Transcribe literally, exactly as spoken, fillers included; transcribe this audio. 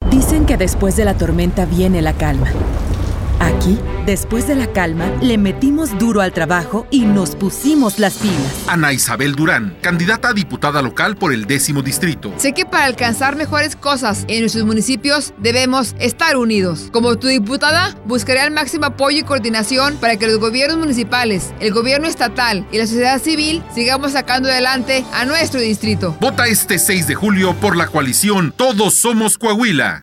Dicen que después de la tormenta viene la calma. Aquí, después de la calma, le metimos duro al trabajo y nos pusimos las pilas. Ana Isabel Durán, candidata a diputada local por el décimo distrito. Sé que para alcanzar mejores cosas en nuestros municipios debemos estar unidos. Como tu diputada, buscaré el máximo apoyo y coordinación para que los gobiernos municipales, el gobierno estatal y la sociedad civil sigamos sacando adelante a nuestro distrito. Vota este seis de julio por la coalición Todos Somos Coahuila.